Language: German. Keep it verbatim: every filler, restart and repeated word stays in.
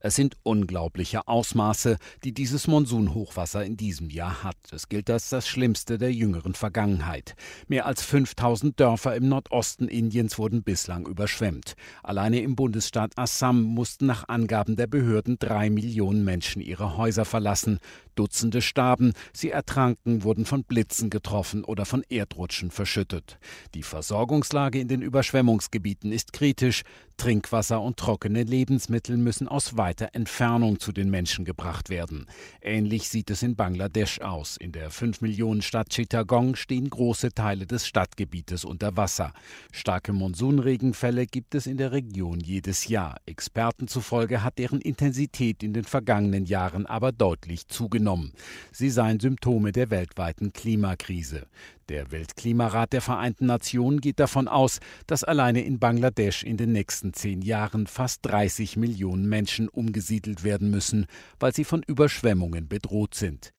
Es sind unglaubliche Ausmaße, die dieses Monsunhochwasser in diesem Jahr hat. Es gilt als das schlimmste der jüngeren Vergangenheit. Mehr als fünftausend Dörfer im Nordosten Indiens wurden bislang überschwemmt. Alleine im Bundesstaat Assam mussten nach Angaben der Behörden drei Millionen Menschen ihre Häuser verlassen. Dutzende starben, sie ertranken, wurden von Blitzen getroffen oder von Erdrutschen verschüttet. Die Versorgungslage in den Überschwemmungsgebieten ist kritisch. Trinkwasser und trockene Lebensmittel müssen aus weiter Entfernung zu den Menschen gebracht werden. Ähnlich sieht es in Bangladesch aus. In der fünf Millionen Stadt Chittagong stehen große Teile des Stadtgebietes unter Wasser. Starke Monsunregenfälle gibt es in der Region jedes Jahr. Experten zufolge hat deren Intensität in den vergangenen Jahren aber deutlich zugenommen. Sie seien Symptome der weltweiten Klimakrise. Der Weltklimarat der Vereinten Nationen geht davon aus, dass alleine in Bangladesch in den nächsten zehn Jahren fast dreißig Millionen Menschen umgesiedelt werden müssen, weil sie von Überschwemmungen bedroht sind.